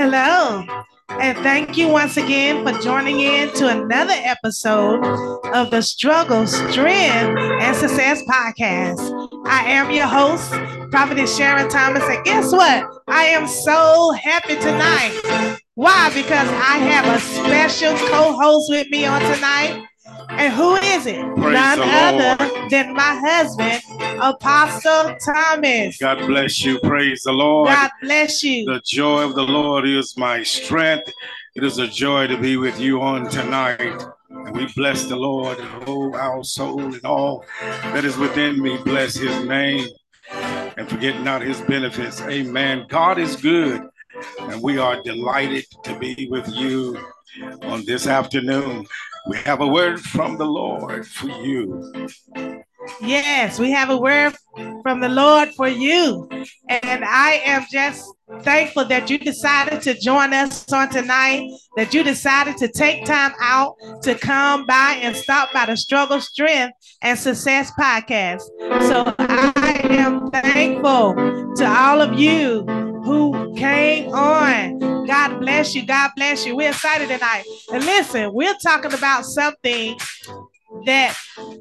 Hello, and thank you once again for joining in to another episode of the Struggle, Strength, and Success Podcast. I am your host, Prophetess Sharon Thomas, and guess what? I am so happy tonight. Why? Because I have a special co-host with me on tonight. And who is it? None other than my husband, Apostle Thomas. God bless you. Praise the Lord. God bless you. The joy of the Lord is my strength. It is a joy to be with you on tonight. And we bless the Lord, oh, our soul and all that is within me. Bless his name and forget not his benefits. Amen. God is good. And we are delighted to be with you on this afternoon. We have a word from the Lord for you. Yes, we have a word from the Lord for you. And I am just thankful that you decided to join us on tonight, that you decided to take time out to come by and stop by the Struggle, Strength, and Success Podcast. So I am thankful to all of you who came on. God bless you. God bless you. We're excited tonight. And listen, we're talking about something that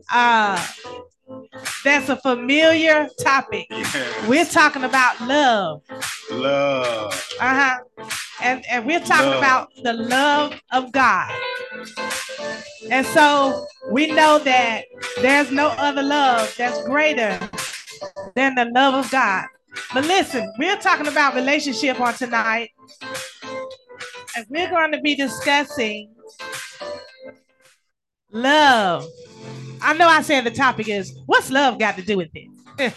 that's a familiar topic. Yes. We're talking about love. Love. And we're talking about the love of God. And so we know that there's no other love that's greater than the love of God. But listen, we're talking about relationship on tonight. And we're going to be discussing love. I know I said the topic is, what's love got to do with it?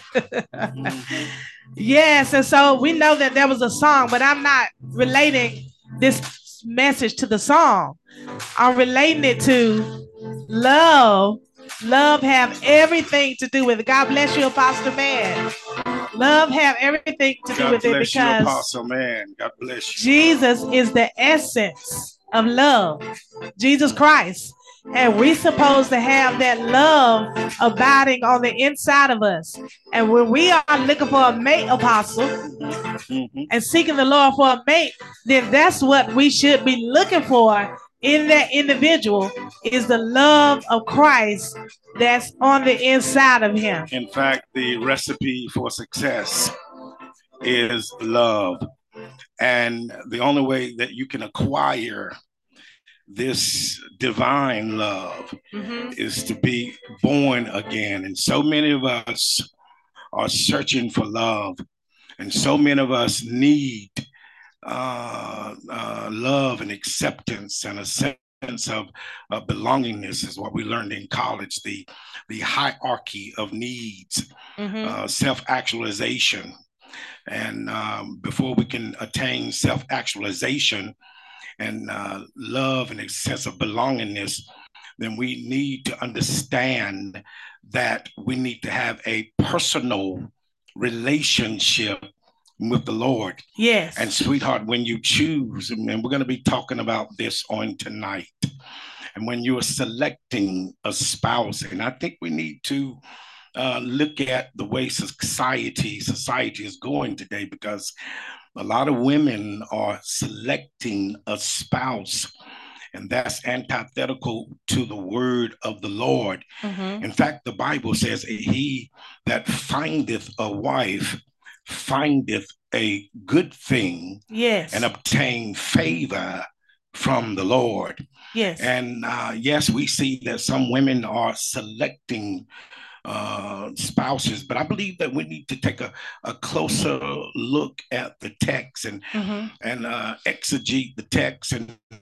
Yes, and so we know that there was a song, but I'm not relating this message to the song. I'm relating it to love. Love have everything to do with it. God bless you, Apostle Man. Love have everything to do with it because you, Apostle Man. God bless you. Jesus is the essence of love. Jesus Christ. And we're supposed to have that love abiding on the inside of us. And when we are looking for a mate, Apostle, and seeking the Lord for a mate, then that's what we should be looking for in that individual, is the love of Christ that's on the inside of him. In fact, the recipe for success is love. And the only way that you can acquire this divine love is to be born again. And so many of us are searching for love. And so many of us need love and acceptance and a sense of belongingness is what we learned in college, the hierarchy of needs, self-actualization. And before we can attain self-actualization and love and a sense of belongingness, then we need to understand that we need to have a personal relationship with the Lord. Yes. And sweetheart, when you choose, and we're going to be talking about this on tonight, and when you are selecting a spouse, and I think we need to look at the way society is going today, because a lot of women are selecting a spouse, and that's antithetical to the word of the Lord. In fact, the Bible says, he that findeth a wife findeth a good thing, yes, and obtain favor from the Lord. Yes. And yes, we see that some women are selecting spouses, but I believe that we need to take a closer look at the text and exegete the text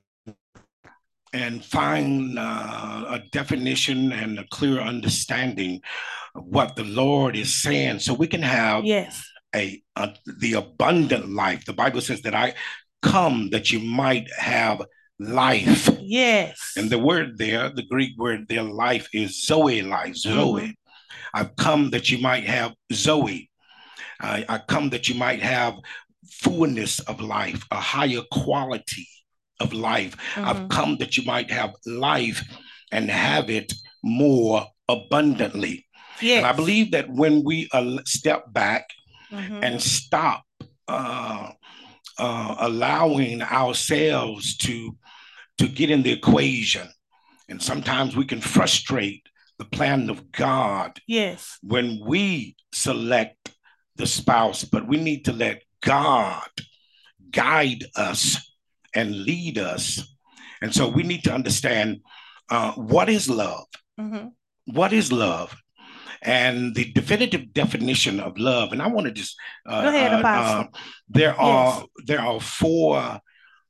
and find a definition and a clear understanding of what the Lord is saying, so we can have the abundant life. The Bible says that I come that you might have life. Yes. And the word there, the Greek word there, life, is Zoe life, Zoe. I've come that you might have Zoe. I come that you might have fullness of life, a higher quality of life. I've come that you might have life and have it more abundantly. Yes. And I believe that when we step back and stop allowing ourselves to get in the equation. And sometimes we can frustrate the plan of God. Yes. When we select the spouse, but we need to let God guide us and lead us. And so we need to understand what is love? Mm-hmm. What is love? And the definitive definition of love. And I want to just go ahead, Apostle. There are four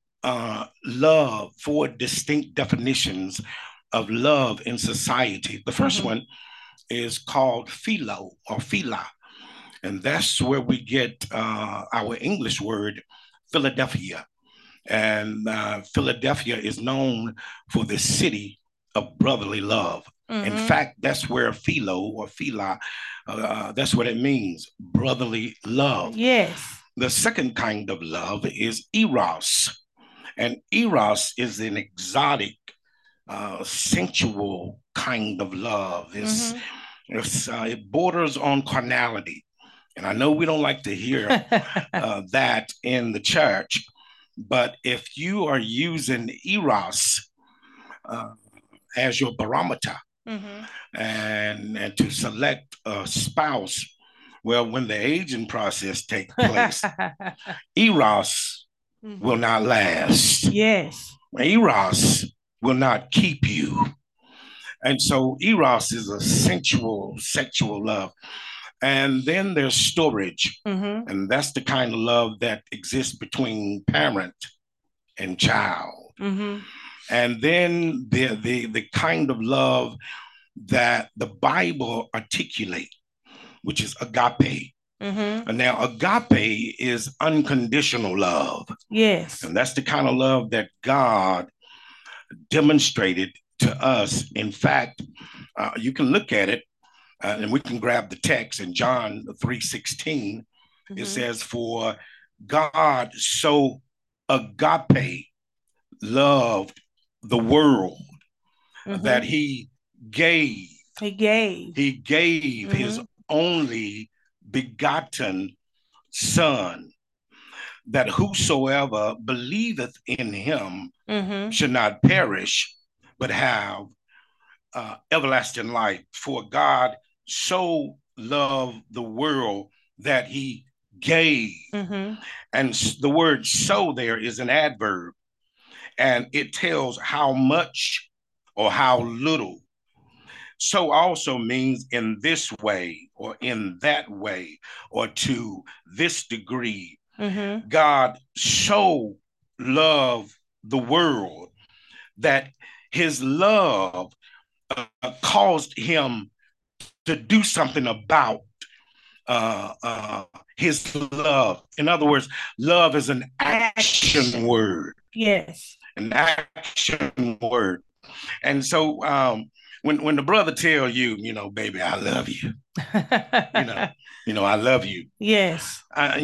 four distinct definitions of love in society. The first one is called philo or phila, and that's where we get our English word Philadelphia. And Philadelphia is known for the city of brotherly love. In fact, that's where philo or phila, that's what it means, brotherly love. Yes. The second kind of love is eros. And eros is an exotic, sensual kind of love. It borders on carnality. And I know we don't like to hear that in the church, but if you are using eros as your barometer and to select a spouse, well, when the aging process takes place, eros will not last. Yes. Eros will not keep you. And so eros is a sensual, sexual love. And then there's storage. And that's the kind of love that exists between parent and child. And then the kind of love that the Bible articulates, which is agape. And now agape is unconditional love. Yes. And that's the kind of love that God demonstrated to us. In fact, you can look at it and we can grab the text in John 3:16. It says, for God so agape loved the world that he gave his only begotten Son, that whosoever believeth in him should not perish, but have everlasting life. For God so loved the world that he gave. And the word so there is an adverb, and it tells how much or how little. So also means in this way or in that way or to this degree. God so loved the world that his love caused him to do something about his love. In other words, love is an action word. Yes. An action word. And so when the brother tell you, baby, I love you, I love you. Yes.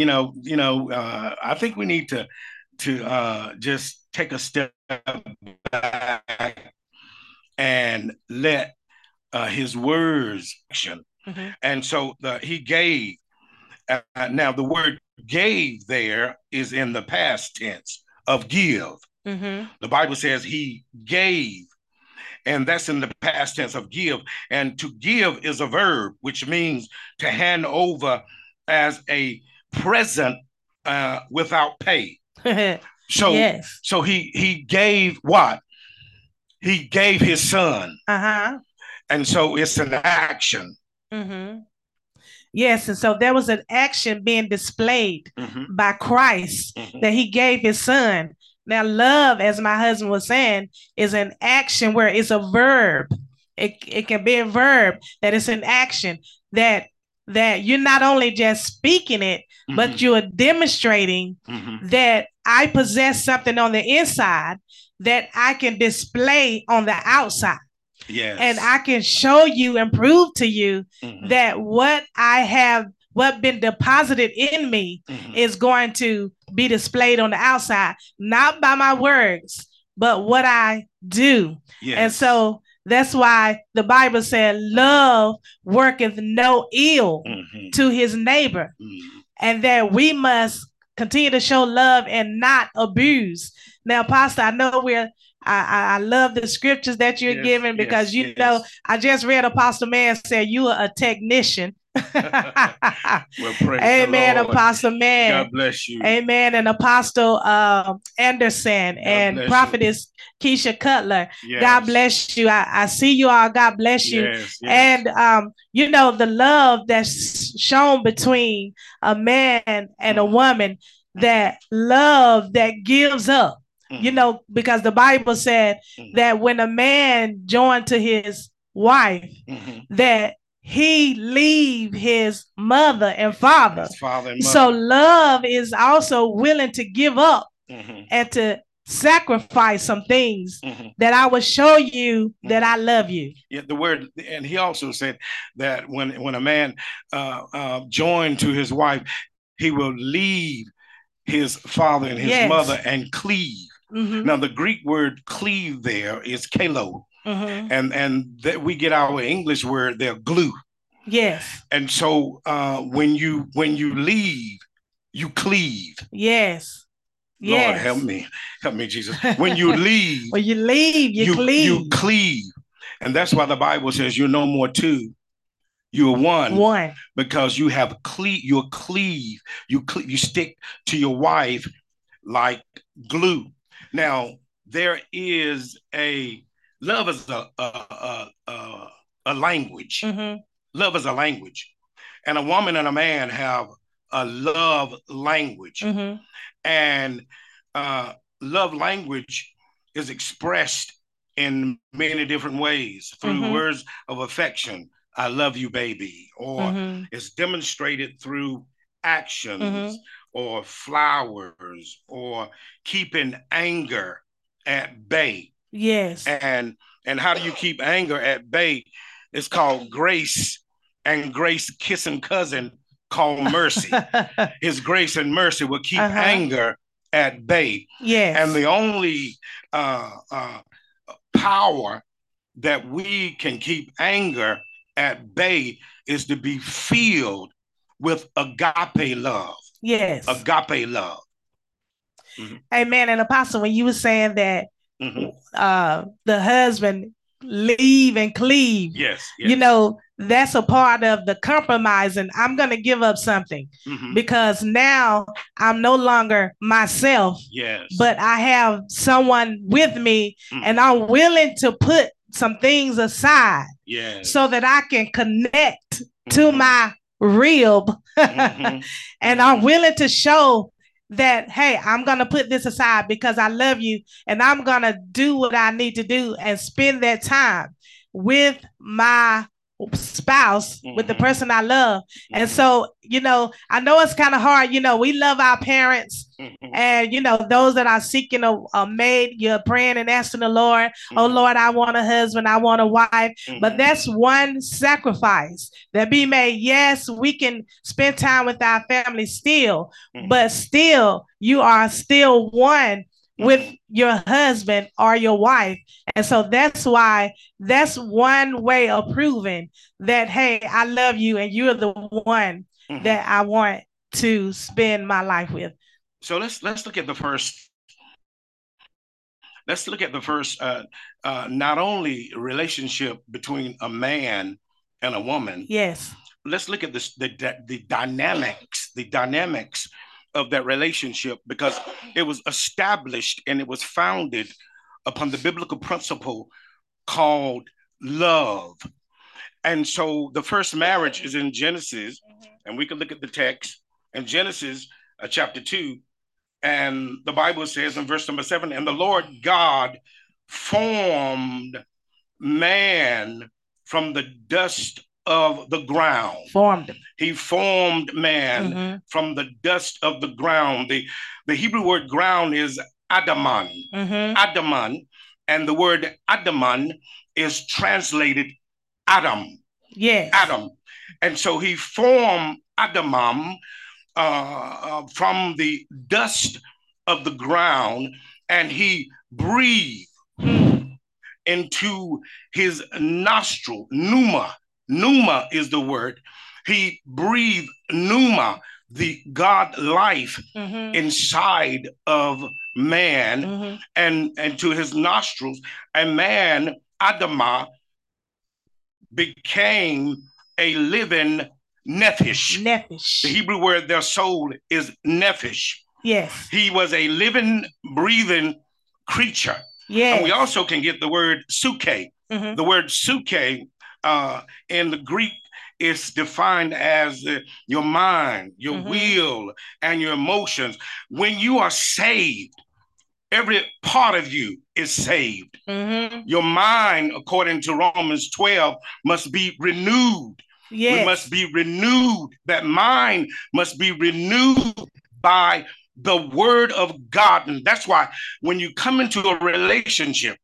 I think we need to just take a step back and let his words action. And so he gave. Now the word gave there is in the past tense of give. The Bible says he gave, and that's in the past tense of give. And to give is a verb, which means to hand over as a present without pay. So, yes. So he gave what? He gave his Son. And so it's an action. Yes, and so there was an action being displayed by Christ that he gave his Son. Now, love, as my husband was saying, is an action where it's a verb. It can be a verb that it's an action that you're not only just speaking it, but you are demonstrating that I possess something on the inside that I can display on the outside. Yes. And I can show you and prove to you that what been deposited in me is going to be displayed on the outside, not by my words, but what I do. Yes. And so that's why the Bible said, love worketh no ill to his neighbor, and that we must continue to show love and not abuse. Now, Pastor, I know I love the scriptures that you're giving because, you know, I just read Apostle Man say you are a technician. Well, amen, Apostle Man. God bless you. Amen. And Apostle Anderson and Prophetess Keisha Cutler. Yes. God bless you. I see you all. God bless you. Yes, yes. And, you know, the love that's shown between a man and a woman, that love that gives up. You know, because the Bible said that when a man joined to his wife, that he leave his mother and father. So love is also willing to give up and to sacrifice some things that I will show you that I love you. Yeah, the word, and he also said that when a man joined to his wife, he will leave his father and his mother and cleave. Now, the Greek word cleave there is kalo. And that we get our English word there, glue. Yes. And so when you leave, you cleave. Yes. Lord, help me, Jesus. When you leave, you cleave. You cleave. And that's why the Bible says you're no more two. You're one. Because you have you stick to your wife like glue. Now, there is love is a language. Love is a language. And a woman and a man have a love language. And love language is expressed in many different ways through words of affection. I love you, baby. Or it's demonstrated through actions or flowers or keeping anger at bay. Yes. And how do you keep anger at bay? It's called grace, and grace kissing cousin called mercy. His grace and mercy will keep anger at bay. Yes. And the only power that we can keep anger at bay is to be filled with agape love. Yes. Agape love. Amen. And Apostle, when you were saying that the husband leave and cleave, yes. You know, that's a part of the compromising. I'm going to give up something because now I'm no longer myself, but I have someone with me and I'm willing to put some things aside so that I can connect to my rib and I'm willing to show that, hey, I'm going to put this aside because I love you and I'm going to do what I need to do and spend that time with my spouse, with the person I love. And so, you know, I know it's kind of hard. You know, we love our parents and, you know, those that are seeking a mate, you're praying and asking the Lord, oh, Lord, I want a husband, I want a wife. But that's one sacrifice that be made. Yes, we can spend time with our family still, but still, you are still one with your husband or your wife. And so that's why that's one way of proving that, hey, I love you and you're the one that I want to spend my life with. So let's look at the first. Let's look at the first not only relationship between a man and a woman. Yes. Let's look at the dynamics of that relationship, because it was established and it was founded upon the biblical principle called love. And so the first marriage is in Genesis, and we can look at the text in Genesis chapter 2, and the Bible says in verse number 7, and the Lord God formed man from the dust of the ground. He formed man from the dust of the ground. The Hebrew word ground is Adaman. Adaman. And the word Adaman is translated Adam. Yes. Adam. And so he formed Adamam from the dust of the ground, and he breathed into his nostril, pneuma. Pneuma is the word. He breathed pneuma the God life inside of man, and to his nostrils, and man, Adamah, became a living nephesh. The Hebrew word their soul is nephesh. Yes. He was a living, breathing creature. Yes. And we also can get the word suke. The word suke in the Greek is defined as your mind, your will, and your emotions. When you are saved, every part of you is saved. Your mind, according to Romans 12, must be renewed. Yes. We must be renewed. That mind must be renewed by the word of God. And that's why when you come into a relationship,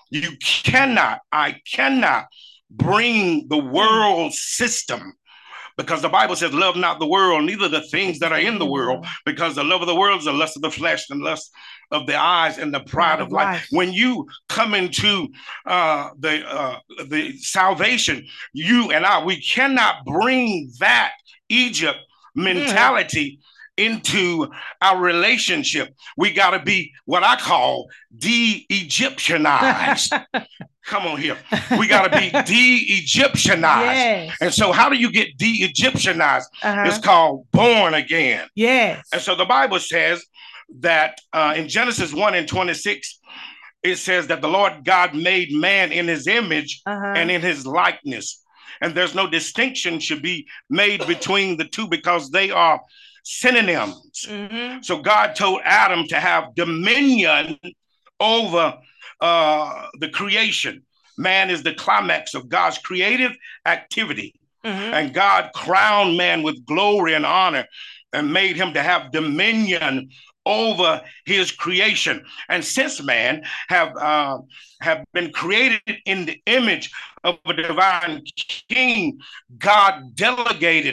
I cannot bring the world system, because the Bible says, love not the world, neither the things that are in the world, because the love of the world is the lust of the flesh, and lust of the eyes, and the pride of life. When you come into the salvation, you and I, we cannot bring that Egypt mentality into our relationship. We got to be what I call de-Egyptianized. Come on here. We got to be de-Egyptianized. Yes. And so how do you get de-Egyptianized? It's called born again. Yes. And so the Bible says that in Genesis 1:26, it says that the Lord God made man in his image and in his likeness. And there's no distinction should be made between the two, because they are synonyms. So God told Adam to have dominion over the creation. Man is the climax of God's creative activity. And God crowned man with glory and honor and made him to have dominion over his creation. And since man have been created in the image of a divine king, God delegated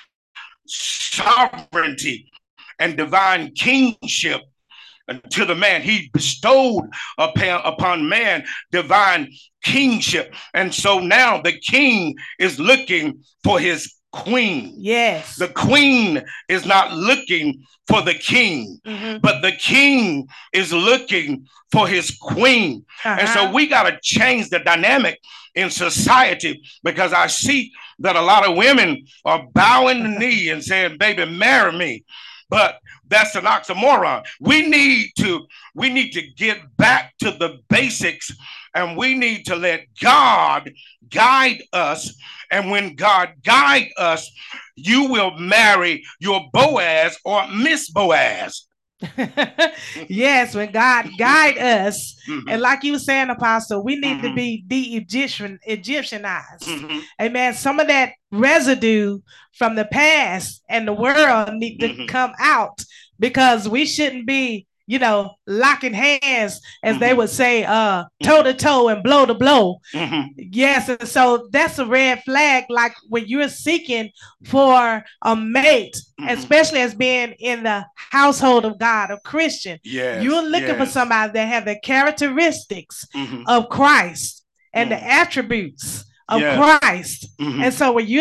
sovereignty and divine kingship to the man. He bestowed upon man divine kingship. And so now the king is looking for his queen. Yes. The queen is not looking for the king, but the king is looking for his queen. And so we got to change the dynamic in society, because I see that a lot of women are bowing the knee and saying, baby, marry me. But that's an oxymoron. We need to get back to the basics, and we need to let God guide us. And when God guides us, you will marry your Boaz or Miss Boaz. Yes, when God guide us, and like you were saying, Apostle, we need to be de-Egyptianized. Amen. Some of that residue from the past and the world need to come out, because we shouldn't be, locking hands, as they would say, toe to toe and blow to blow. Yes, and so that's a red flag. Like when you're seeking for a mate, especially as being in the household of God, a Christian, you're looking for somebody that have the characteristics of Christ and the attributes of Christ. And so when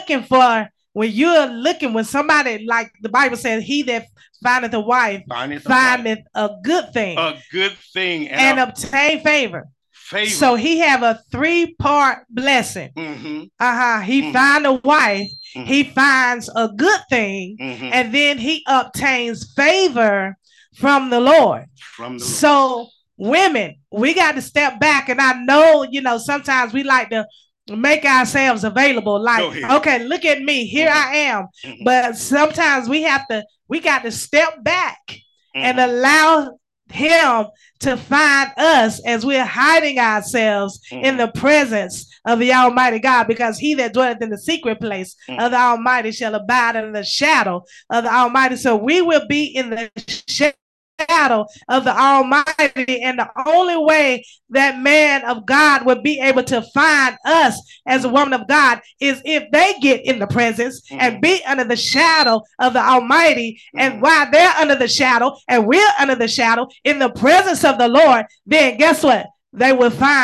somebody, like the Bible says, he that findeth a wife findeth a good thing. A good thing. And obtain favor. So he have a 3-part blessing. He find a wife, he finds a good thing, and then he obtains favor from the Lord. So women, we got to step back. And I know, sometimes we like to make ourselves available, like, okay, look at me, here I am. But sometimes we got to step back and allow him to find us as we're hiding ourselves in the presence of the Almighty God, because he that dwelleth in the secret place of the Almighty shall abide in the shadow of the Almighty. So we will be in the shadow of the Almighty, and the only way that man of God would be able to find us as a woman of God is if they get in the presence and be under the shadow of the Almighty. And while they're under the shadow and we're under the shadow in the presence of the Lord, then guess what? They will find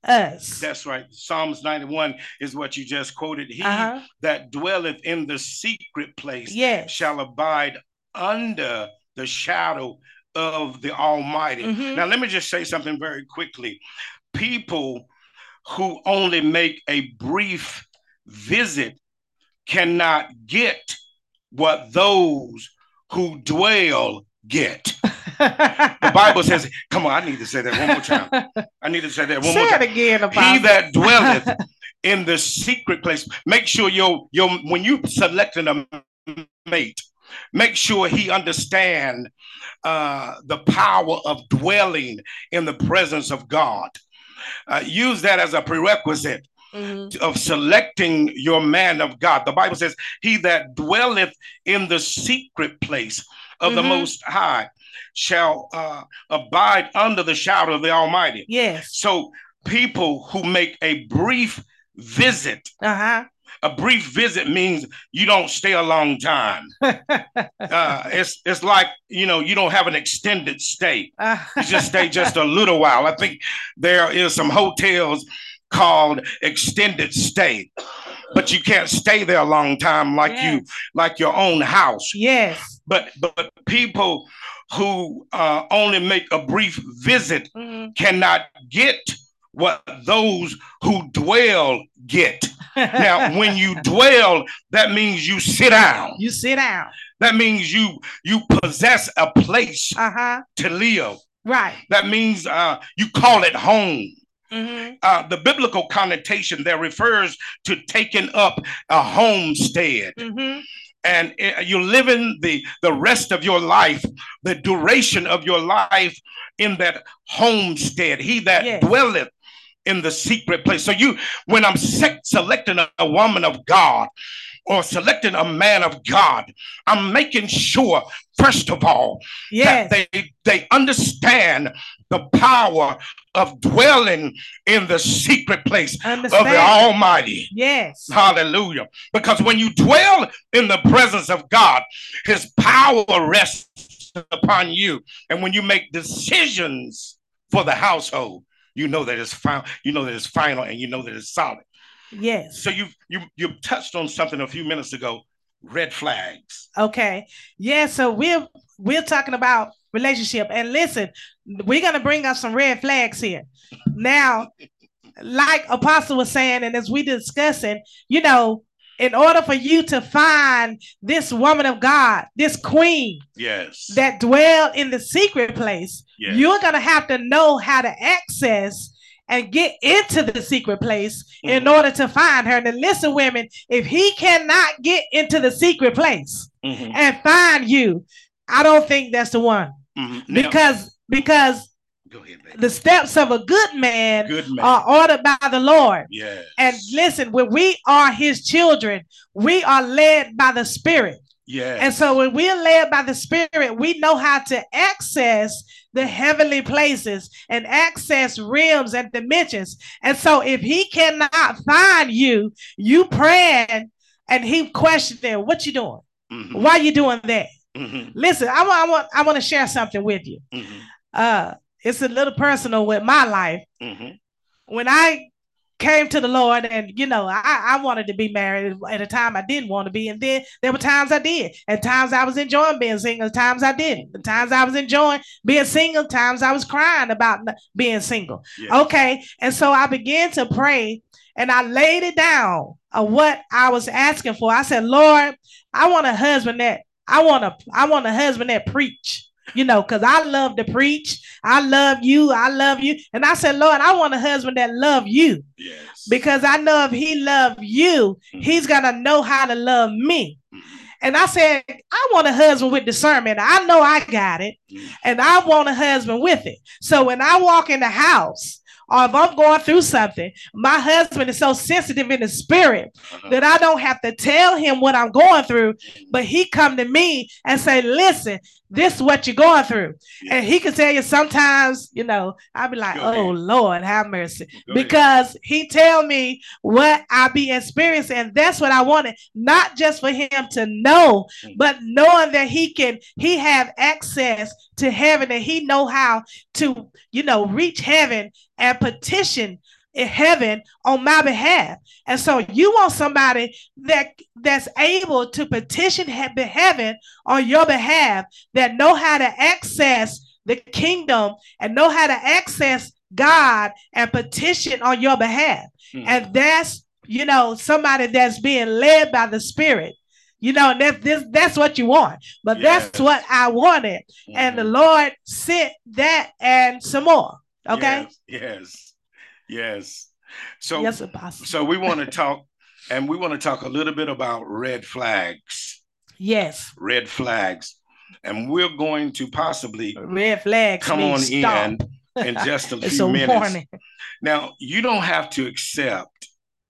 us. That's right. Psalms 91 is what you just quoted. He that dwelleth in the secret place shall abide under the shadow of the Almighty. Now, let me just say something very quickly. People who only make a brief visit cannot get what those who dwell get. The Bible says, come on, I need to say that one more time. I need to say that one more time. Say it again, He that dwelleth in the secret place. Make sure when you selecting a mate, make sure he understand the power of dwelling in the presence of God. Use that as a prerequisite of selecting your man of God. The Bible says, he that dwelleth in the secret place of the Most High shall abide under the shadow of the Almighty. Yes. So people who make a brief visit, a brief visit means you don't stay a long time. It's like, you don't have an extended stay. You just stay just a little while. I think there is some hotels called extended stay, but you can't stay there a long time like your own house. Yes. But people who only make a brief visit cannot get what those who dwell get. Now, when you dwell, that means you sit down. You sit down. That means you possess a place to live. Right. That means you call it home. The biblical connotation there refers to taking up a homestead. And you're living the rest of your life, the duration of your life in that homestead. He that dwelleth in the secret place. So when I'm selecting a woman of God or selecting a man of God, I'm making sure, first of all, that they understand the power of dwelling in the secret place of the Almighty. Yes. Hallelujah. Because when you dwell in the presence of God, his power rests upon you. And when you make decisions for the household, you know that it's final, and you know that it's solid. Yes. So you touched on something a few minutes ago, red flags. Okay. Yeah, so we're talking about relationship. And listen, we're going to bring up some red flags here. Now, like Apostle was saying, and as we discussing, in order for you to find this woman of God, this queen that dwell in the secret place, you're going to have to know how to access and get into the secret place in order to find her. And listen, women, if he cannot get into the secret place and find you, I don't think that's the one. Because Go ahead, baby. The steps of a good man are ordered by the Lord. Yes. And listen, when we are his children, we are led by the Spirit. Yes. And so when we're led by the Spirit, we know how to access the heavenly places and access realms and dimensions. And so if he cannot find you, you praying and he questioning, what you doing? Why you doing that? Listen, I want to share something with you. It's a little personal with my life. When I came to the Lord and, I wanted to be married at a time I didn't want to be. And then there were times I did. At times I was enjoying being single. At times I didn't. At times I was enjoying being single. At times I was crying about being single. Yeah. Okay. And so I began to pray and I laid it down of what I was asking for. I said, Lord, I want a husband that I want a husband that preach. Because I love to preach. I love you. And I said, Lord, I want a husband that love you. Yes. Because I know if he love you, he's going to know how to love me. And I said, I want a husband with discernment. I know I got it. And I want a husband with it. So when I walk in the house, or if I'm going through something, my husband is so sensitive in the spirit that I don't have to tell him what I'm going through, but he come to me and say, listen, this is what you're going through. Yeah. And he can tell you sometimes, I'll be like, oh, Lord, have mercy. Because he tell me what I be experiencing. And that's what I wanted. Not just for him to know, but knowing that he have access to heaven and he know how to, reach heaven and petition in heaven on my behalf. And so you want somebody that's able to petition heaven on your behalf, that know how to access the kingdom and know how to access God and petition on your behalf. Mm-hmm. And that's, somebody that's being led by the Spirit. That's what you want. But yes, that's what I wanted. Mm-hmm. And the Lord sent that and some more. Okay? Yes. So, yes, Apostle. So we want to talk, and we want to talk a little bit about red flags. Yes. Red flags. And we're going to possibly red flags come on in just a few minutes. Warning. Now, you don't have to accept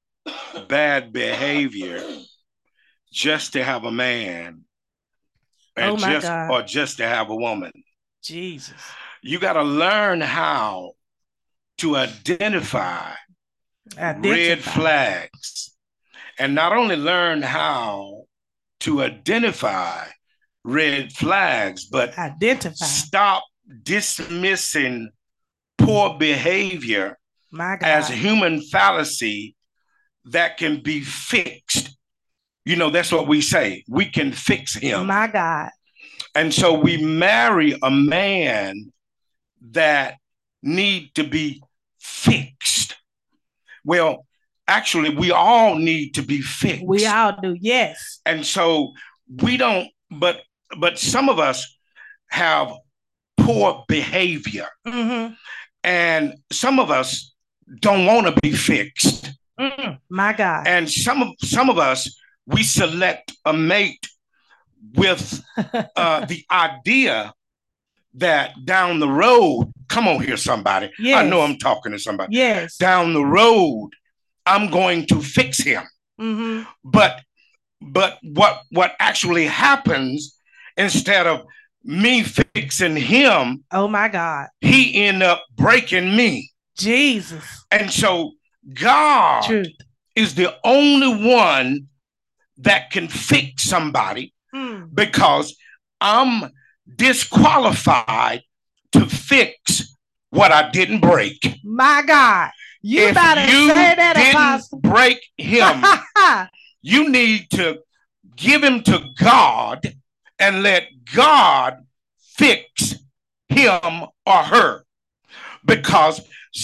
bad behavior just to have a man, and or just to have a woman. Jesus. You got to learn how to identify red flags, and not only learn how to identify red flags, but stop dismissing poor behavior as human fallacy that can be fixed. That's what we say. We can fix him. My God. And so we marry a man that need to be fixed. Well, actually, we all need to be fixed. We all do, yes. And so we don't, but some of us have poor behavior. Mm-hmm. And some of us don't want to be fixed. My God. And some of us, we select a mate with the idea that down the road, come on here, somebody. Yes. I know I'm talking to somebody. Yes. Down the road, I'm going to fix him. Mm-hmm. But what actually happens, instead of me fixing him, oh my God, he end up breaking me. Jesus. And so God is the only one that can fix somebody, because I'm disqualified to fix what I didn't break. My God. You better say that, Apostle. If you didn't break him, you need to give him to God and let God fix him or her. Because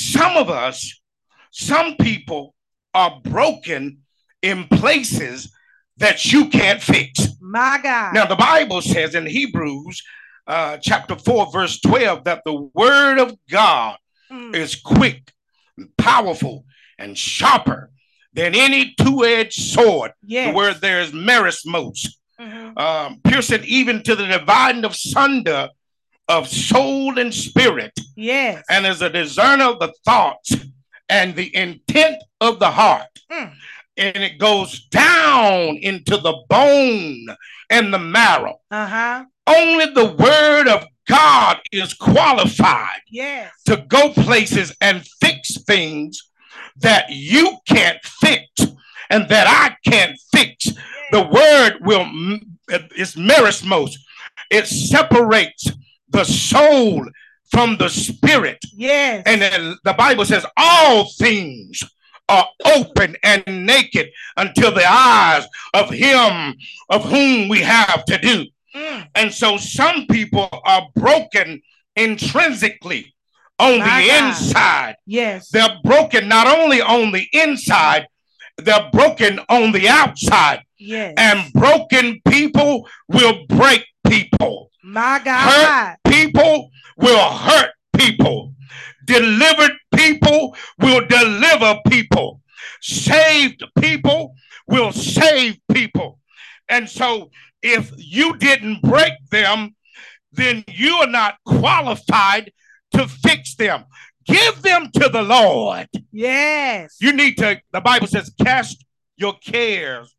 some people are broken in places that you can't fix. My God. Now, the Bible says in Hebrews chapter 4, verse 12, that the word of God is quick, and powerful, and sharper than any two-edged sword. Yes. The word there is merismos, piercing even to the dividing of sunder of soul and spirit. Yes. And is a discerner of the thoughts and the intent of the heart. And it goes down into the bone and the marrow. Only the word of God is qualified to go places and fix things that you can't fix and that I can't fix. The word is merismos. It separates the soul from the spirit. Yes. And then the Bible says all things are open and naked until the eyes of him of whom we have to do. And so some people are broken intrinsically on the inside. Yes. They're broken not only on the inside, they're broken on the outside. Yes. And broken people will break people. My God. Hurt people will hurt people. Delivered people will deliver people. Saved people will save people. And so if you didn't break them, then you are not qualified to fix them. Give them to the Lord. Yes. You need to, the Bible says, cast your cares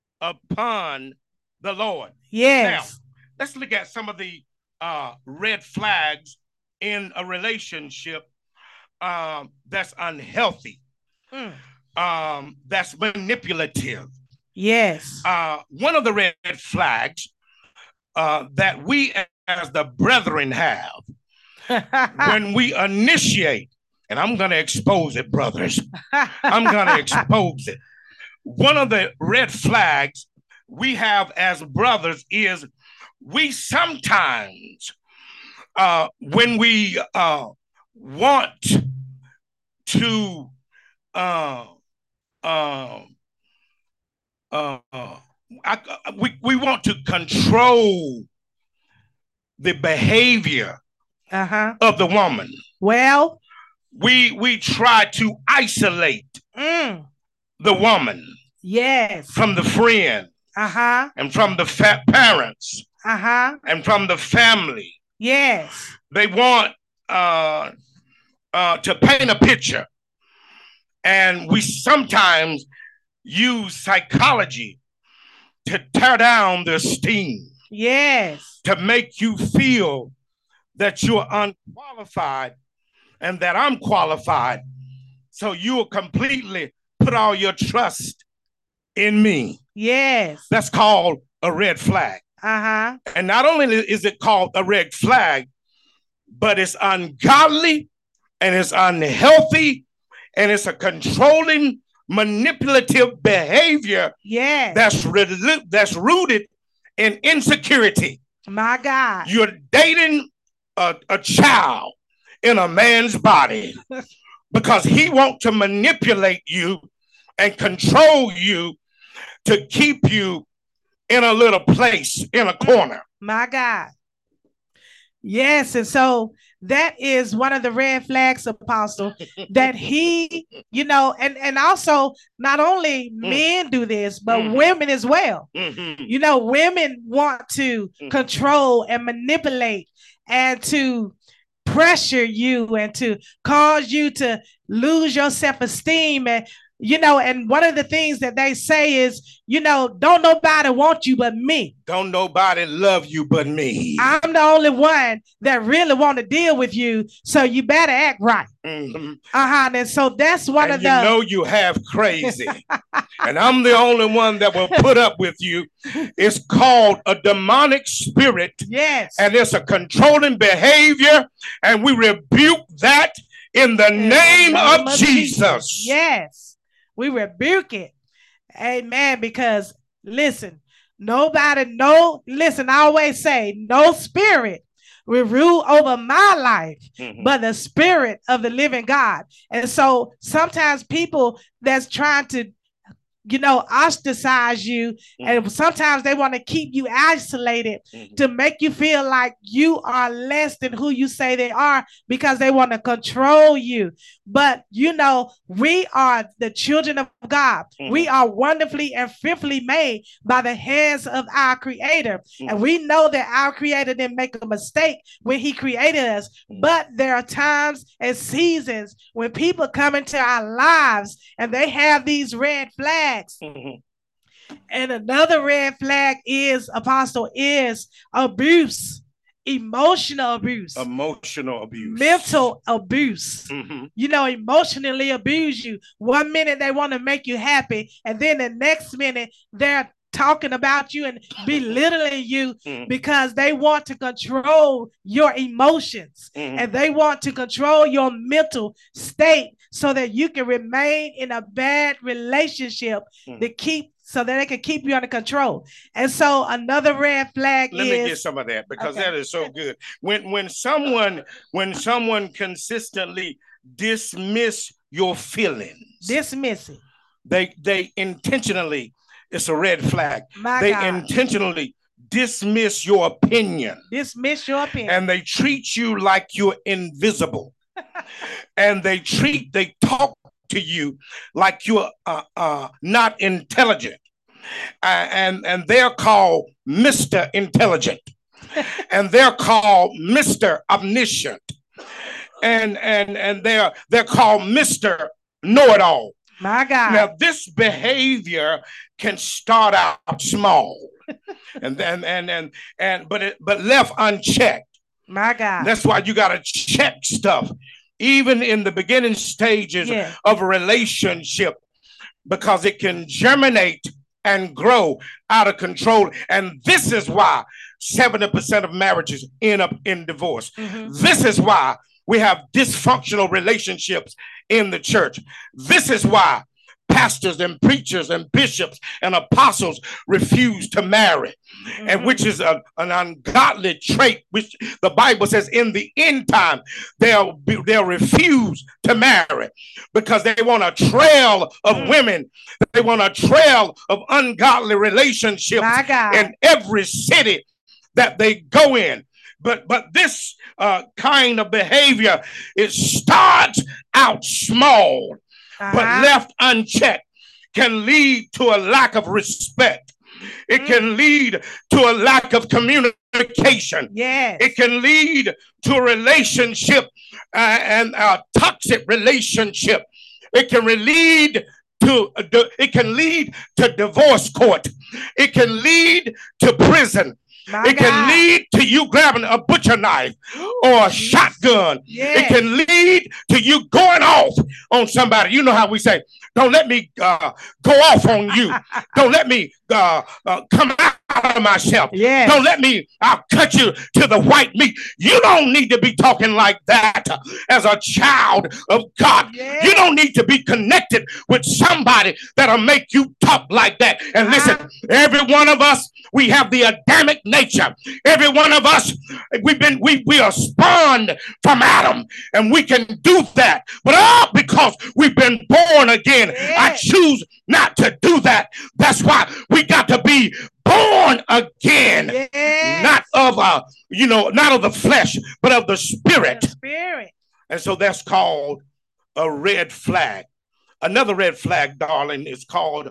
upon the Lord. Yes. Now, let's look at some of the red flags in a relationship that's unhealthy, that's manipulative. Yes. One of the red flags that we as the brethren have when we initiate And I'm going to expose it, brothers. I'm going to expose it. One of the red flags we have as brothers is we sometimes, when we want to we want to control the behavior of the woman. Well, we try to isolate the woman, yes, from the friend, and from the parents, and from the family. Yes, they want to paint a picture, and we sometimes use psychology to tear down the esteem. Yes, to make you feel that you're unqualified and that I'm qualified. So you will completely put all your trust in me. Yes. That's called a red flag. And not only is it called a red flag, but it's ungodly and it's unhealthy and it's a controlling, manipulative behavior. Yes. That's rooted in insecurity. My God. You're dating a child in a man's body because he wants to manipulate you and control you to keep you in a little place, in a corner. My God. Yes, and so that is one of the red flags, Apostle, that he, and also not only men do this, but women as well. Women want to control and manipulate and to pressure you and to cause you to lose your self-esteem. And one of the things that they say is, don't nobody want you but me. Don't nobody love you but me. I'm the only one that really want to deal with you, so you better act right. And so that's one of the... you have crazy. And I'm the only one that will put up with you. It's called a demonic spirit. Yes. And it's a controlling behavior. And we rebuke that in the name of Jesus. Yes. We rebuke it. Amen. Because listen, I always say no spirit will rule over my life, but the spirit of the living God. And so sometimes people that's trying to ostracize you, and sometimes they want to keep you isolated to make you feel like you are less than who you say they are, because they want to control you. But we are the children of God. We are wonderfully and fearfully made by the hands of our Creator. And we know that our Creator didn't make a mistake when He created us. But there are times and seasons when people come into our lives and they have these red flags. And another red flag is, Apostle, is abuse. Emotional abuse, mental abuse. Emotionally abuse you. 1 minute they want to make you happy, and then the next minute they're talking about you and belittling you because they want to control your emotions and they want to control your mental state so that you can remain in a bad relationship so that they can keep you under control. And so another red flag Let me get some of that, because that is so good. When someone consistently dismiss your feelings, they intentionally, it's a red flag. Intentionally dismiss your opinion. And they treat you like you're invisible. And they talk to you like you're not intelligent. And they're called Mr. Intelligent. And they're called Mr. Omniscient. And they're called Mr. Know-it-all. My God. Now, this behavior can start out small, but left unchecked. My God. That's why you got to check stuff, even in the beginning stages of a relationship, because it can germinate and grow out of control. And this is why 70% of marriages end up in divorce. This is why we have dysfunctional relationships in the church. This is why pastors and preachers and bishops and apostles refuse to marry, and which is an ungodly trait, which the Bible says in the end time they'll refuse to marry because they want a trail of women. They want a trail of ungodly relationships in every city that they go in. But this kind of behavior, it starts out small, but left unchecked can lead to a lack of respect. It can lead to a lack of communication. Yes. It can lead to a relationship and a toxic relationship. It can lead to divorce court. It can lead to prison. It can lead to you grabbing a butcher knife or a shotgun. Yes. It can lead to you going off on somebody. You know how we say, don't let me go off on you. Don't let me come out of myself. Yes. Don't let me, I'll cut you to the white meat. You don't need to be talking like that as a child of God. Yes. You don't need to be connected with somebody that'll make you talk like that. And listen, every one of us, we have the Adamic nature. Every one of us, we are spawned from Adam, and we can do that. But because we've been born again, I choose not to do that. That's why we got to be born again, not of not of the flesh, but of the spirit. And so that's called a red flag. Another red flag, darling, is called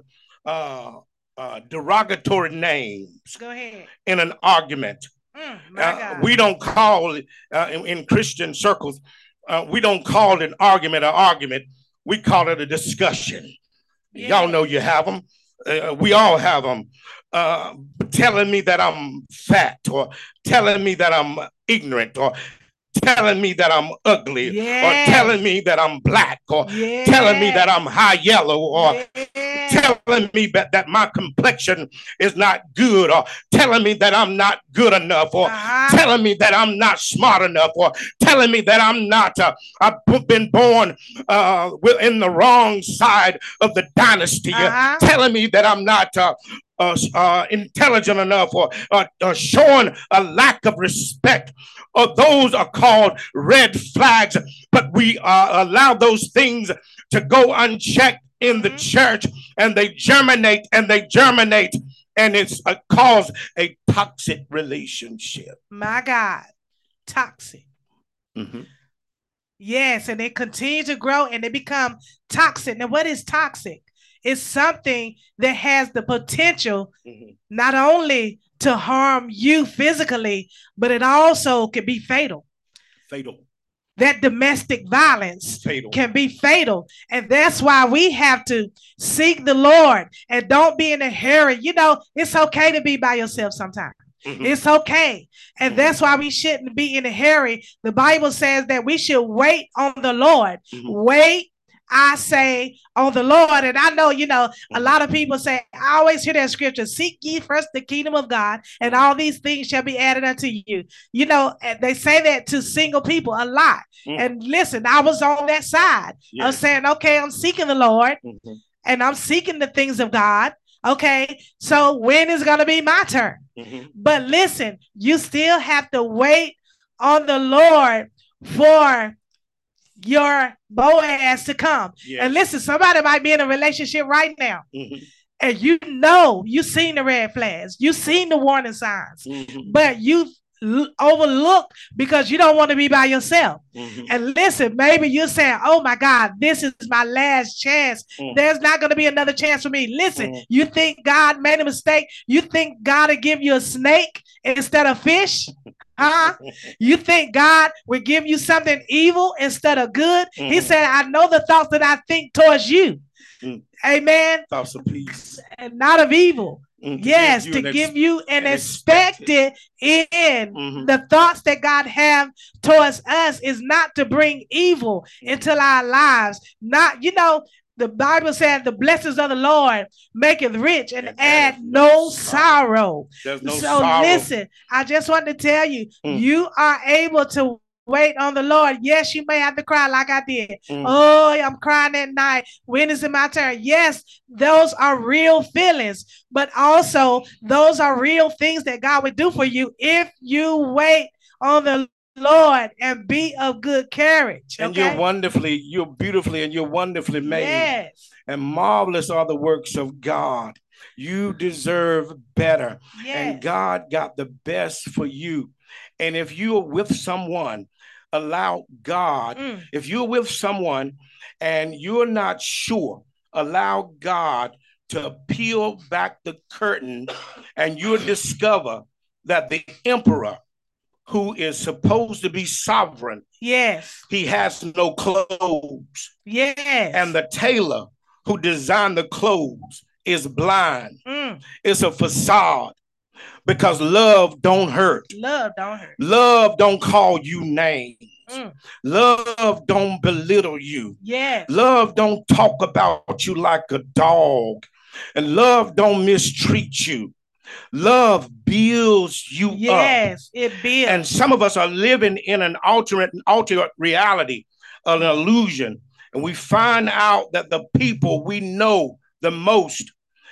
derogatory names. Go ahead. In an argument. We don't call it in Christian circles. We don't call an argument an argument. We call it a discussion. Y'all know you have them. We all have them. Telling me that I'm fat, or telling me that I'm ignorant, or telling me that I'm ugly, or telling me that I'm black, or telling me that I'm high yellow, or telling me that my complexion is not good, or telling me that I'm not good enough, or telling me that I'm not smart enough, or telling me that I'm not, I've been born in the wrong side of the dynasty, telling me that I'm not intelligent enough, or showing a lack of respect. Those are called red flags, but we allow those things to go unchecked in the church, and they germinate, and it's cause a toxic relationship. My God, toxic. Yes, and they continue to grow, and they become toxic. Now, what is toxic? It's something that has the potential not only to harm you physically, but it also can be fatal. That domestic violence can be fatal. And that's why we have to seek the Lord and don't be in a hurry. You know, it's okay to be by yourself sometimes. It's okay. And that's why we shouldn't be in a hurry. The Bible says that we should wait on the Lord. Wait, I say, on the Lord. And I know, a lot of people say, I always hear that scripture, seek ye first the kingdom of God, and all these things shall be added unto you. They say that to single people a lot. And listen, I was on that side of saying, okay, I'm seeking the Lord, and I'm seeking the things of God. Okay, so when is going to be my turn? But listen, you still have to wait on the Lord for your Boaz to come. And listen, somebody might be in a relationship right now, and you've seen the red flags, you've seen the warning signs, but you overlook because you don't want to be by yourself. And listen, maybe you're saying, oh my God, this is my last chance. There's not going to be another chance for me. Listen, you think God made a mistake? You think God will give you a snake instead of fish? You think God would give you something evil instead of good? He said, I know the thoughts that I think towards you. Amen. Thoughts of peace and not of evil. Yes, to give you an expected end. The thoughts that God have towards us is not to bring evil into our lives. Not, the Bible said the blessings of the Lord maketh rich and add no sorrow. There's no sorrow. Listen, I just want to tell you, you are able to wait on the Lord. Yes, you may have to cry like I did. Oh, I'm crying at night. When is it my turn? Yes, those are real feelings, but also those are real things that God would do for you if you wait on the Lord and be of good courage. And you're beautifully, and you're wonderfully made. Yes. And marvelous are the works of God. You deserve better. Yes. And God got the best for you. And if you're with someone, allow God. If you're with someone and you're not sure, allow God to peel back the curtain, and you'll discover that the emperor, who is supposed to be sovereign, yes, he has no clothes. Yes. And the tailor who designed the clothes is blind. It's a facade, because love don't hurt. Love don't hurt. Love don't call you names. Love don't belittle you. Yes. Love don't talk about you like a dog. And love don't mistreat you. Love builds you up. Yes, it builds. And some of us are living in an alternate reality, an illusion. And we find out that the people we know the most,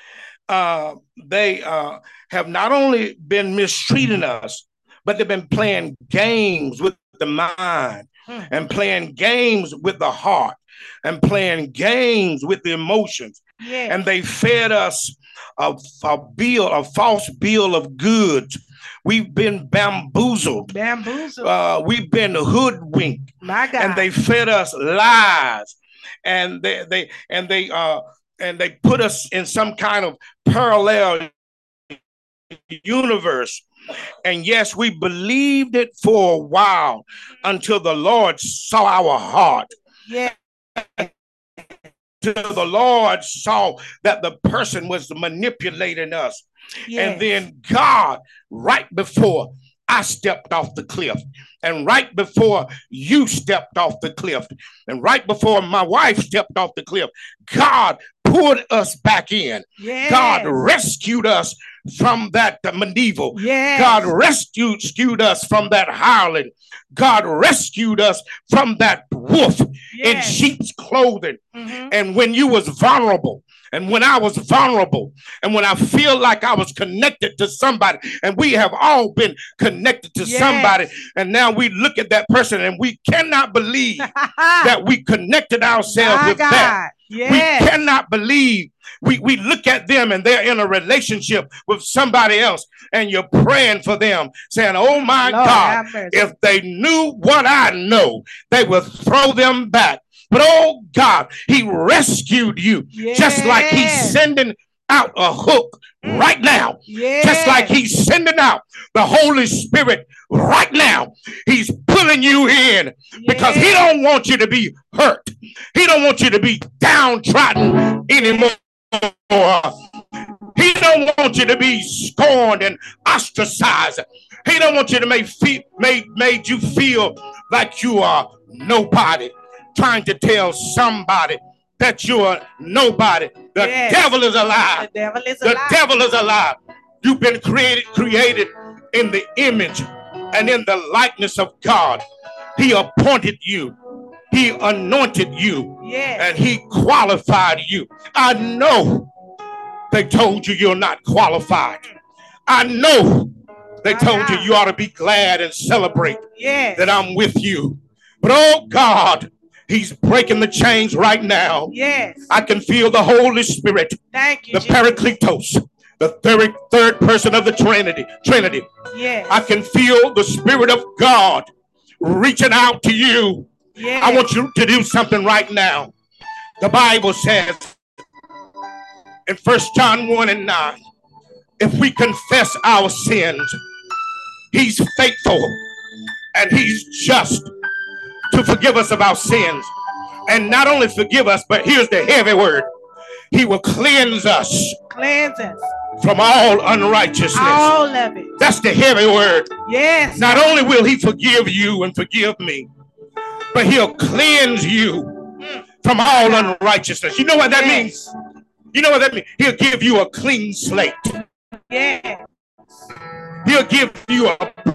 they have not only been mistreating us, but they've been playing games with the mind, and playing games with the heart, and playing games with the emotions. Yes. And they fed us a false bill of goods. We've been bamboozled. We've been hoodwinked. My God. And they fed us lies. And they put us in some kind of parallel universe. And yes, we believed it for a while until the Lord saw our heart. Yeah. Till the Lord saw that the person was manipulating us. Yes. And then God, right before I stepped off the cliff, and right before you stepped off the cliff, and right before my wife stepped off the cliff, God pulled us back in. Yes. God rescued us from that medieval. Yes. God rescued us from that howling. God rescued us from that wolf in sheep's clothing. And when you was vulnerable, and when I was vulnerable, and when I feel like I was connected to somebody, and we have all been connected to somebody, and now we look at that person and we cannot believe that we connected ourselves with that. Yes. We cannot believe. We look at them and they're in a relationship with somebody else, and you're praying for them, saying, oh my Lord, God, if they knew what I know, they would throw them back. But oh God, he rescued you, just like he's sending out a hook right now. Just like he's sending out the Holy Spirit right now. He's pulling you in because he don't want you to be hurt. He don't want you to be downtrodden anymore. He don't want you to be scorned and ostracized. He don't want you to made you feel like you are nobody, trying to tell somebody that you are nobody. The devil is alive. The devil is alive. You've been created in the image and in the likeness of God. He appointed you. He anointed you. And he qualified you. I know they told you you're not qualified. I know they told you you ought to be glad and celebrate that I'm with you. But oh God, he's breaking the chains right now. I can feel the Holy Spirit. Thank you, the Paracletos, the third person of the Trinity. I can feel the Spirit of God reaching out to you. I want you to do something right now. The Bible says in 1 John 1:9, if we confess our sins, he's faithful and he's just to forgive us of our sins. And not only forgive us, but here's the heavy word. He will cleanse us. From all unrighteousness. All of it. That's the heavy word. Yes. Not only will he forgive you and forgive me, but he'll cleanse you from all unrighteousness. You know what that means? You know what that means? He'll give you a clean slate. Yeah. He'll give you a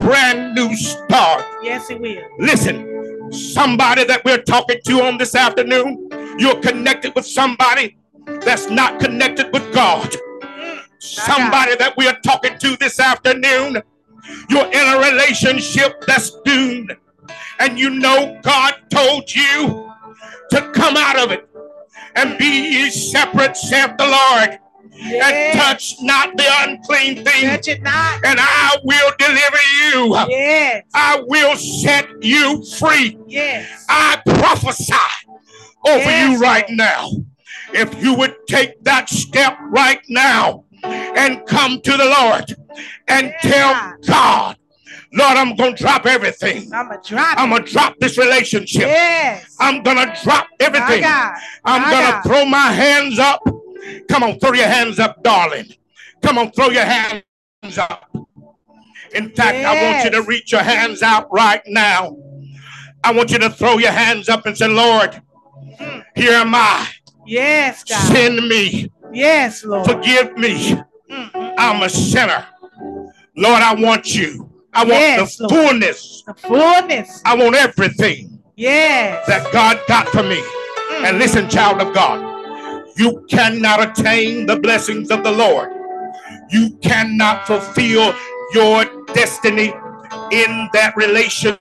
brand new start. Yes, it will. Listen, somebody that we're talking to on this afternoon, you're connected with somebody that's not connected with God. Somebody that we are talking to this afternoon, you're in a relationship that's doomed. And you know God told you to come out of it and be ye separate, saith the Lord. Yes. And touch not the unclean thing. Touch it not. And I will deliver you. Yes. I will set you free. Yes. I prophesy over you right now. If you would take that step right now and come to the Lord and tell God, Lord, I'm going to drop everything. I'm going to drop this relationship. Yes. I'm going to drop everything. I'm going to throw my hands up. Come on, throw your hands up, darling. Come on, throw your hands up. In fact, I want you to reach your hands out right now. I want you to throw your hands up and say, Lord, here am I. Yes, God. Send me. Yes, Lord. Forgive me. I'm a sinner. Lord, I want you. I want the fullness. The fullness. I want everything. Yes. That God got for me. And listen, child of God, you cannot attain the blessings of the Lord. You cannot fulfill your destiny in that relationship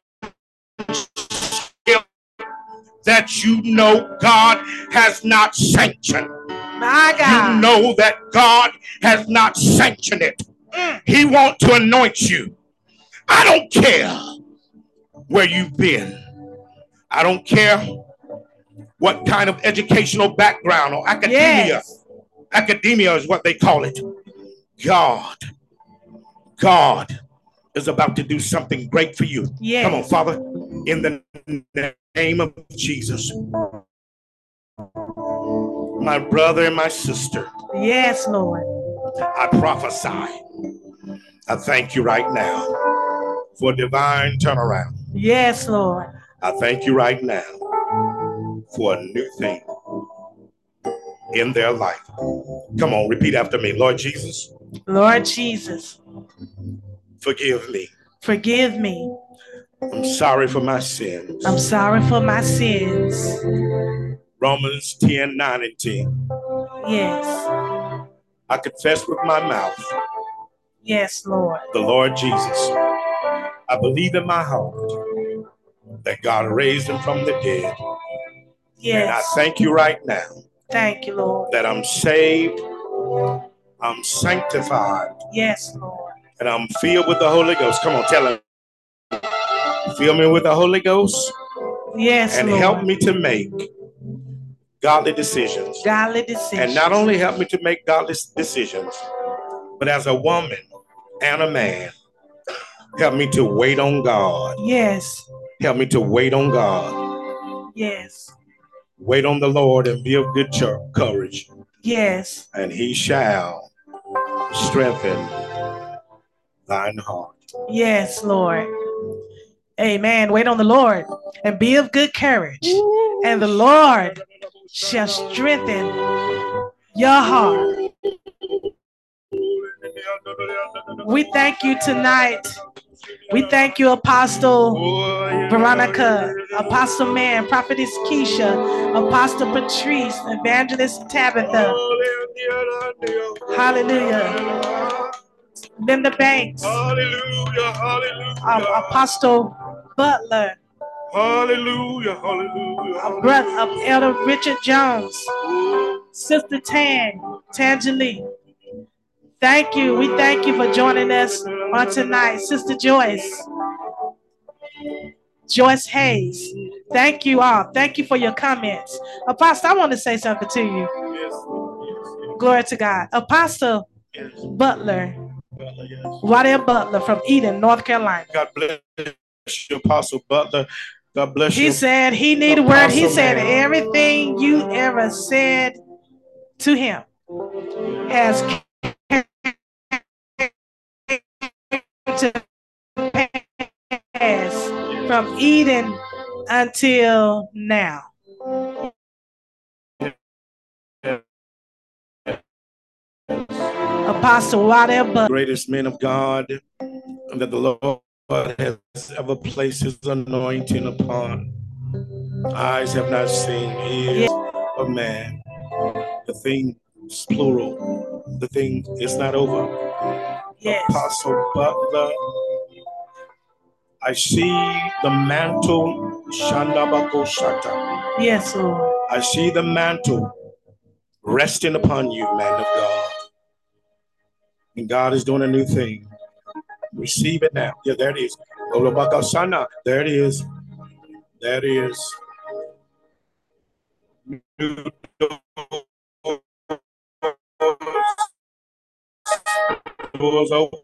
that you know God has not sanctioned. My God. You know that God has not sanctioned it. He wants to anoint you. I don't care where you've been. I don't care what kind of educational background or academia. Yes. Academia is what they call it. God is about to do something great for you. Yes. Come on, Father, in the name of Jesus. My brother and my sister. Yes, Lord. I prophesy. I thank you right now for divine turnaround. Yes, Lord. I thank you right now for a new thing in their life. Come on, repeat after me. Lord Jesus. Lord Jesus. Forgive me. Forgive me. I'm sorry for my sins. I'm sorry for my sins. Romans 10, 9 and 10. Yes. I confess with my mouth. Yes, Lord. The Lord Jesus. I believe in my heart that God raised him from the dead. Yes. And I thank you right now. Thank you, Lord. That I'm saved. I'm sanctified. Yes, Lord. And I'm filled with the Holy Ghost. Come on, tell him. Fill me with the Holy Ghost. Yes, and Lord. help me to make godly decisions. Godly decisions. And not only help me to make godly decisions, but as a woman and a man, help me to wait on God. Yes. Help me to wait on God. Yes. Wait on the Lord and be of good courage. Yes. And he shall strengthen thine heart. Yes, Lord. Amen. Wait on the Lord and be of good courage. And the Lord shall strengthen your heart. We thank you tonight. We thank you, Apostle Veronica, Apostle Man, Prophetess Keisha, Apostle Patrice, Evangelist Tabitha. Hallelujah. Linda Banks. Hallelujah. Hallelujah. Apostle Butler. Hallelujah. Hallelujah. Brother Elder Richard Jones. Sister Tangeline. Thank you. We thank you for joining us on tonight. Sister Joyce Hayes. Thank you all. Thank you for your comments. Apostle, I want to say something to you. Yes. Glory to God. Apostle Butler. Yes. Waddell Butler from Eden, North Carolina. God bless you, Apostle Butler. God bless you. He said he needed a word. He said everything you ever said to him has to pass from Eden until now. Apostle Waddell Butler. Greatest men of God that the Lord God has ever placed his anointing upon. Eyes have not seen, ears of man. The thing is plural. The thing is not over. Yes. Apostle Butler, I see the mantle. Shandabako Shata. Yes, Lord. I see the mantle resting upon you, man of God. And God is doing a new thing. Receive it now. Yeah, there it is. There it is. There it is. New doors open.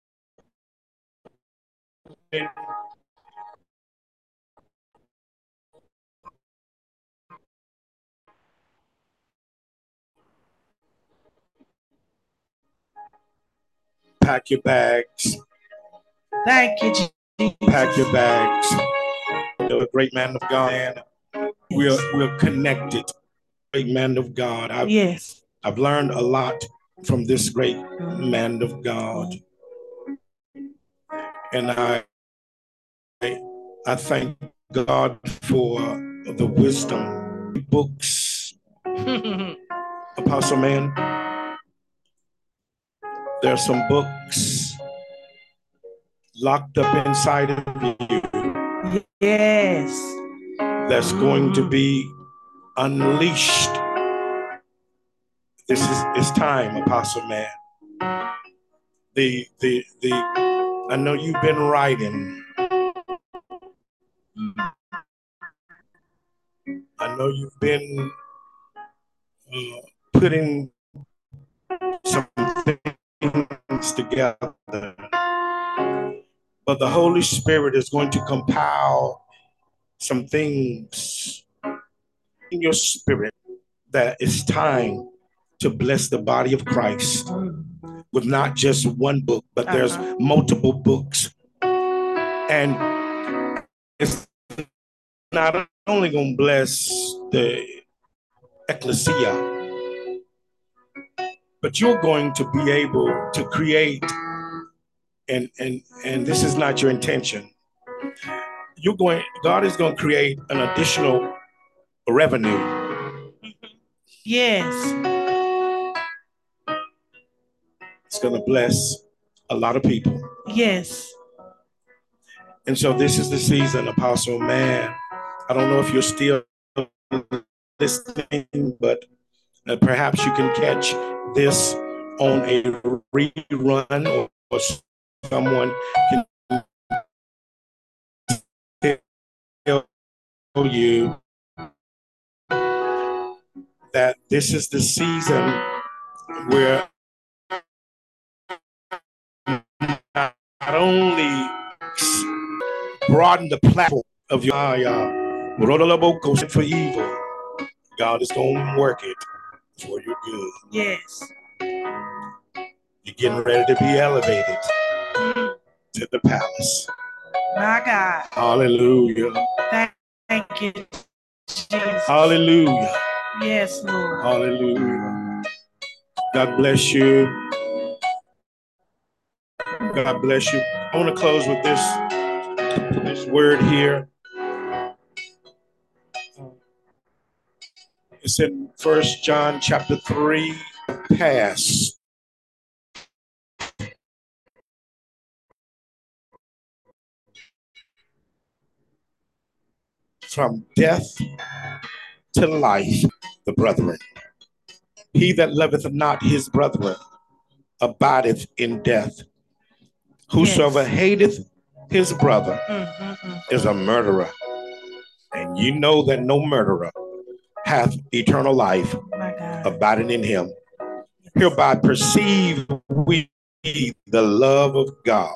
Pack your bags. Thank you, Jesus. Pack your bags. You're a great man of God. We're connected. Great man of God. I've learned a lot from this great man of God. And I thank God for the wisdom. Books. Apostle man, there are some books locked up inside of you. Yes. That's going to be unleashed. It's time, Apostle man. I know you've been writing. I know you've been putting some things together. But the Holy Spirit is going to compile some things in your spirit that it's time to bless the body of Christ with not just one book, but there's multiple books. And it's not only going to bless the ecclesia, but you're going to be able to create, and this is not your intention. God is going to create an additional revenue. Yes. It's going to bless a lot of people. Yes. And so this is the season, Apostle man. I don't know if you're still listening, but perhaps you can catch this on a rerun, or someone can tell you that this is the season where not only broaden the platform of your for evil, God is going to work it for your good. Yes. You're getting ready to be elevated to the palace. My God. Hallelujah. Thank you, Jesus. Hallelujah. Yes, Lord. Hallelujah. God bless you. God bless you. I want to close with this word here. It's in 1 John chapter 3. Pass from death to life, the brethren. He that loveth not his brethren abideth in death. Whosoever hateth his brother is a murderer. And you know that no murderer hath eternal life abiding in him. Hereby perceive we the love of God,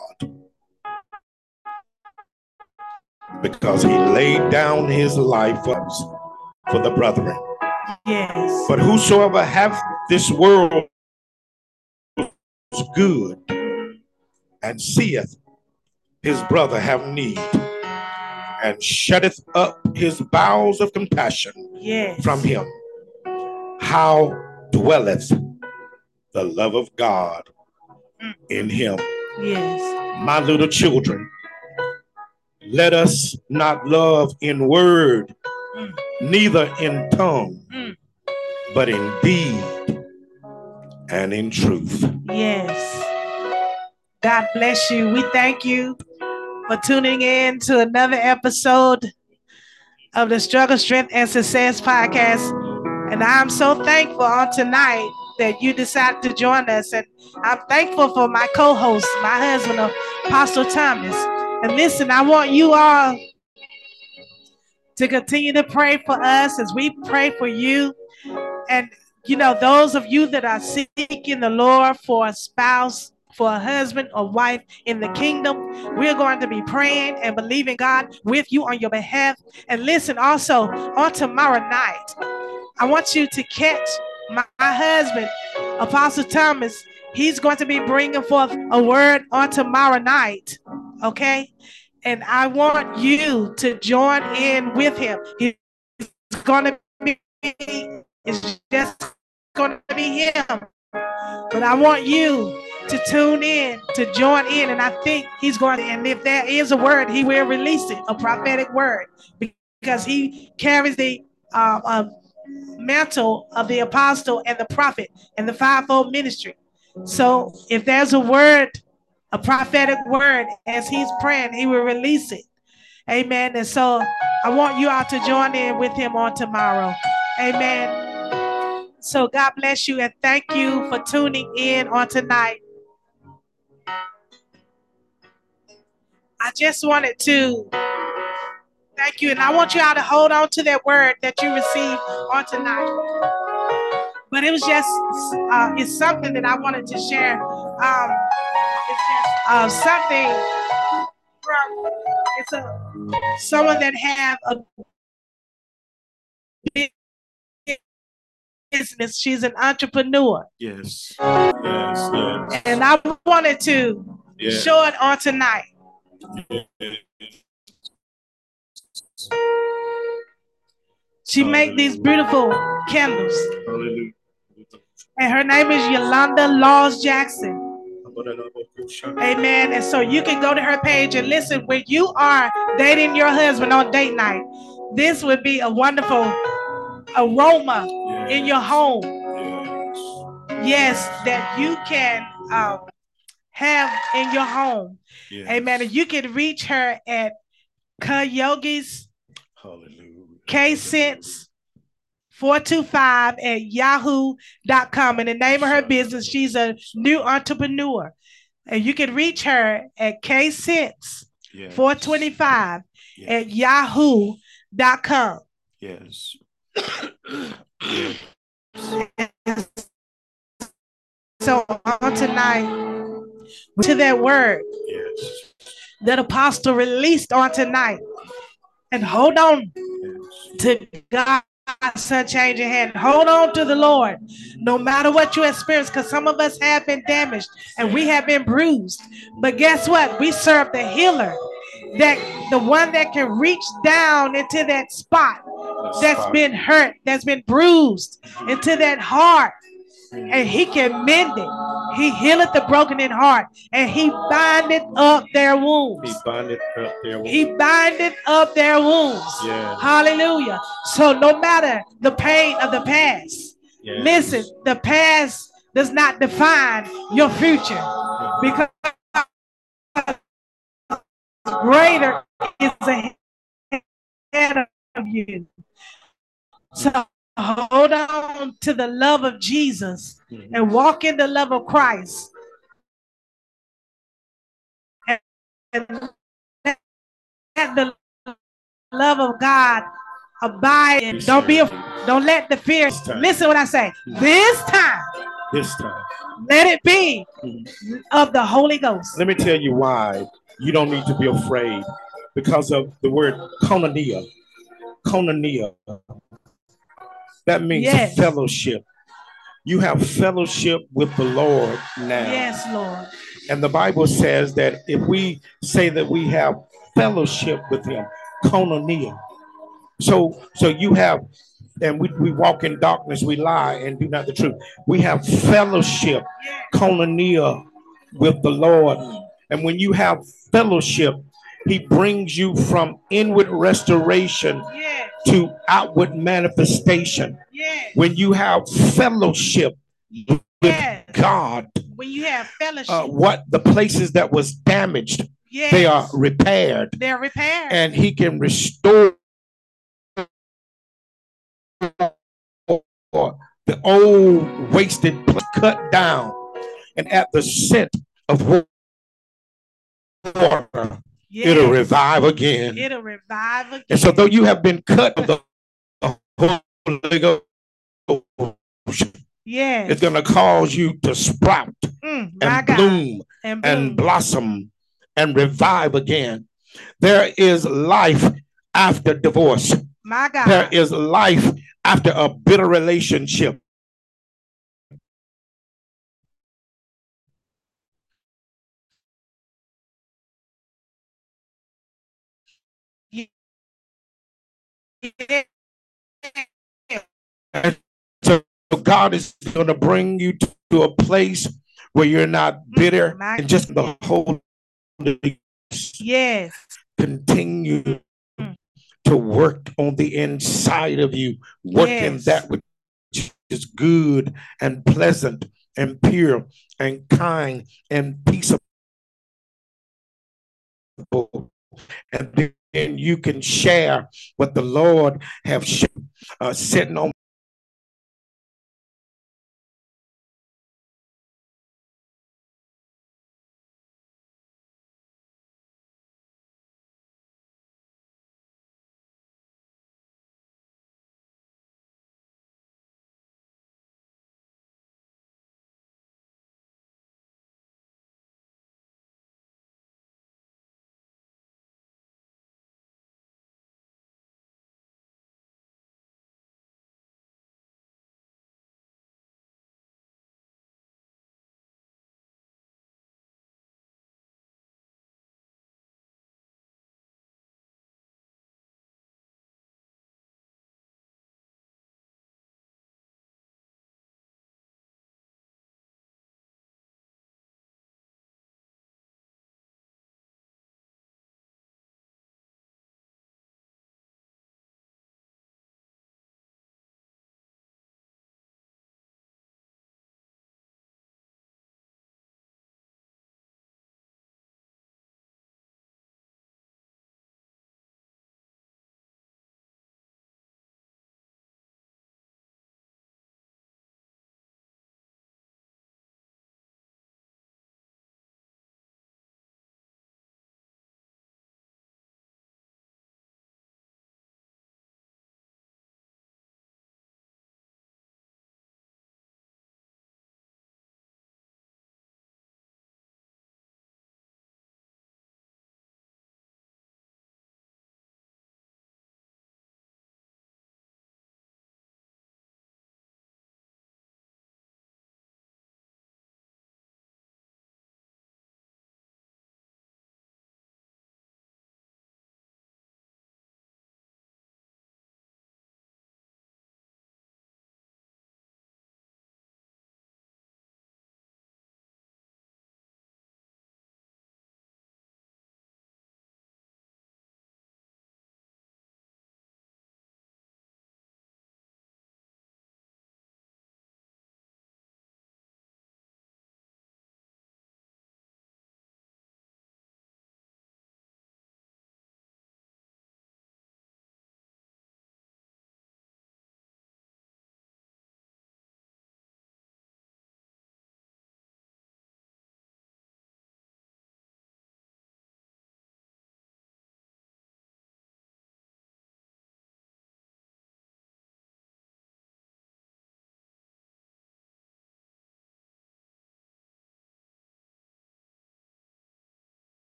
because he laid down his life for the brethren. Yes. But whosoever hath this world's good and seeth his brother have need, and shutteth up his bowels of compassion from him, how dwelleth the love of God in him? Yes. My little children, Let us not love in word, neither in tongue, but in deed and in truth. Yes. God bless you. We thank you for tuning in to another episode of the Struggle, Strength, and Success podcast. And I'm so thankful on tonight that you decided to join us. And I'm thankful for my co-host, my husband, Apostle Thomas. And listen, I want you all to continue to pray for us as we pray for you. And, you know, those of you that are seeking the Lord for a spouse, for a husband or wife in the kingdom, we're going to be praying and believing God with you on your behalf. And listen, also on tomorrow night, I want you to catch my husband, Apostle Thomas. He's going to be bringing forth a word on tomorrow night, okay? And I want you to join in with him. He's going to be, it's just going to be him. But I want you to tune in, to join in, and I think he's going to, and if there is a word, he will release it, a prophetic word, because he carries the mantle of the apostle and the prophet and the fivefold ministry. So if there's a word, a prophetic word, as he's praying, he will release it. Amen. And so I want you all to join in with him on tomorrow. Amen. So God bless you and thank you for tuning in on tonight. I just wanted to thank you, and I want you all to hold on to that word that you received on tonight. But it was just, it's something that I wanted to share. It's just something from, it's someone that have a business. She's an entrepreneur. Yes. Yes. Yes. And I wanted to show it on tonight. She make these beautiful candles. Hallelujah. And her name is Yolanda Laws Jackson. Amen. And so you can go to her page and listen, when you are dating your husband on date night, this would be a wonderful aroma in your home. Yes, that you can have in your home. Yes. Amen. And you can reach her at Kayogis K-Sense 425 at yahoo.com. And the name of her business, she's a new entrepreneur. And you can reach her at K-Sense 425 at yahoo.com. Yes. So on tonight, to that word that Apostle released on tonight. And hold on to God's unchanging hand. Hold on to the Lord, no matter what you experience, because some of us have been damaged and we have been bruised. But guess what? We serve the healer, that the one that can reach down into that spot that's been hurt, that's been bruised, into that heart, and he can mend it. He healeth the broken in heart, and he bindeth up their wounds. He bindeth up their wounds. He bindeth up their wounds. Yes. Hallelujah. So no matter the pain of the past, listen, the past does not define your future, because greater is ahead of you. So hold on to the love of Jesus and walk in the love of Christ. And let the love of God abide. Don't let the fear. Listen what I say. This time, let it be of the Holy Ghost. Let me tell you why you don't need to be afraid, because of the word koinonia. Koinonia. That means fellowship. You have fellowship with the Lord now. Yes, Lord. And the Bible says that if we say that we have fellowship with him, koinonia. So you have, and we walk in darkness, we lie and do not the truth. We have fellowship, koinonia with the Lord. And when you have fellowship, He brings you from inward restoration to outward manifestation. When you have fellowship with God, when you have fellowship, what the places that was damaged, they are repaired. They're repaired. And he can restore the old wasted place, cut down, and at the scent of water, it'll revive again. It'll revive again. And so though you have been cut of the Holy Ghost, it's going to cause you to sprout and bloom and blossom and revive again. There is life after divorce. My God. There is life after a bitter relationship. And so God is going to bring you to a place where you're not bitter and just the Holy Yes. Continue to work on the inside of you, working that which is good and pleasant and pure and kind and peaceable. And then you can share what the Lord have sitting on